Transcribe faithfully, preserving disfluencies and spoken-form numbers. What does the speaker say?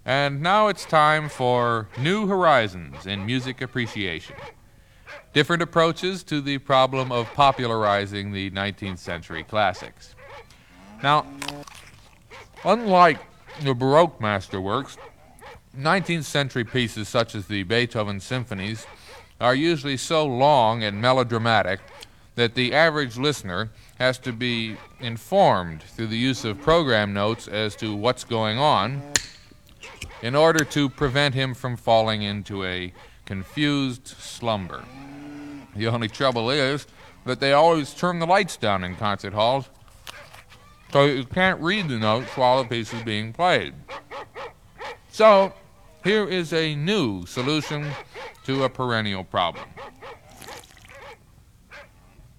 And now it's time for New Horizons in Music Appreciation. Different approaches to the problem of popularizing the nineteenth century classics. Now, unlike the Baroque masterworks, nineteenth century pieces such as the Beethoven symphonies are usually so long and melodramatic that the average listener has to be informed through the use of program notes as to what's going on in order to prevent him from falling into a confused slumber. The only trouble is that they always turn the lights down in concert halls, so you can't read the notes while the piece is being played. So, here is a new solution to a perennial problem.